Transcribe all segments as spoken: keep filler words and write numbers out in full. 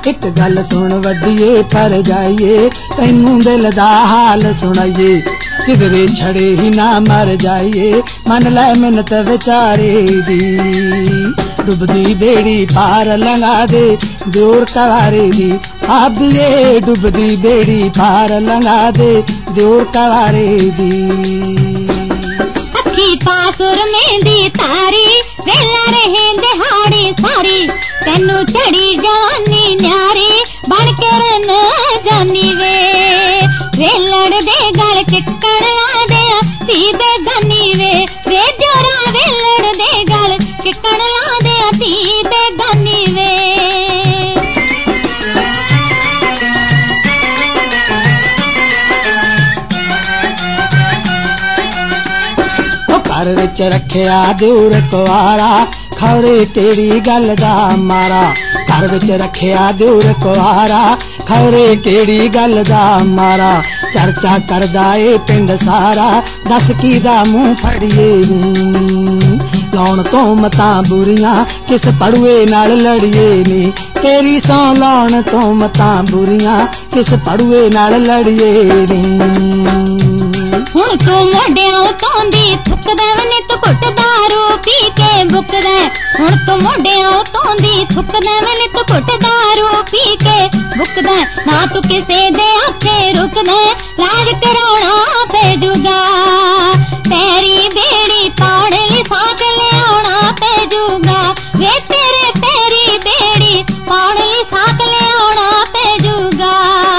एक गल सुन वड्डिए पर जाइए तैनू दिल दा हाल सुनाइए किधरे छड़े ही ना मर जाइए मन लै मिन्नत बेचारे दी डुबदी बेड़ी पार लंघा दे दियोर कवारे दी आबिए डुबदी बेड़ी पार लंघा दे दियोर कवारे दी अखी पासुर मेहंदी तारी वेला रहे दिहाड़ी सारी तेनू चढ़ी जवानी न्यारी बन के रन जानी वे वेलड़ दे गल किक्कड़ ला दे ती बेगानी वे वे जोरा वेलड़ दे गल किक्कड़ ला दे ती बेगानी वे घर विच रखिया दूर कुआरा खौरे केड़ी गल दा मारा घर विच रखिया दूर कुआरा खौरे केड़ी गल दा मारा चर्चा करदा ए पिंड सारा दस की दा मुंह फड़िए लाउण तो मतां बुरियां किस पड़ुए नाल लड़िए नी तेरी सौ लाउण तो मतां बुरियां किस पड़ुए नाल लड़िए नी हुण तू मोढियां उतोंदी थुकदा वने तू घुट दारू पी के बुकदा हुण तू मोढियां उतोंदी थुकदा वने तू घुट दारू पी के बुकदा ना तू किसे दे आखे रुकदा लाज कराउणा पेजूगा तेरी बेड़ी पाउण लई साथ लियाउणा पेजूगा वे तेरे तेरी बेड़ी पाउण लई साथ लियाउणा पेजूगा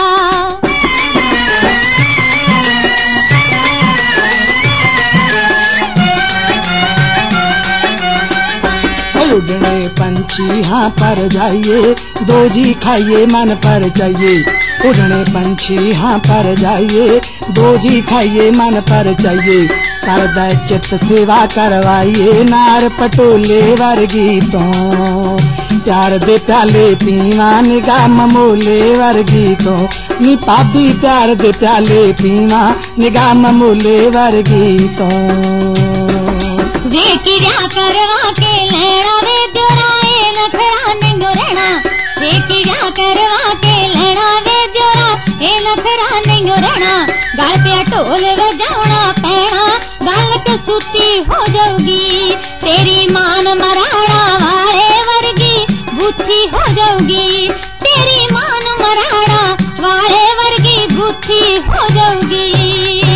उड़ने पंछी हाँ पर जाइए दो जी खाइए मन पर चाहिए उड़ने पंछी हाँ पर जाइए दो जी खाइए मन पर चाहिए करदा चित सेवा करवाइए नार पटोले वर्गी तो प्यार दे प्याले पीवा निगाह ममोले वर्गी तो नी पाबी प्यार दे प्याले पीवा निगाह ममोले वर्गी तो वे किया करवा के लेना वे जोराए नखरा निंगो रहना वे किया करवा के लेना वे जोरा ए नखरा निंगो रहना गल पे ढोल बजाना पैना गल के सूती हो जाऊगी तेरी मान मराड़ा वाले वर्गी बूथी हो जाऊगी तेरी मान मराड़ा वाले वर्गी बूथी हो जाऊगी।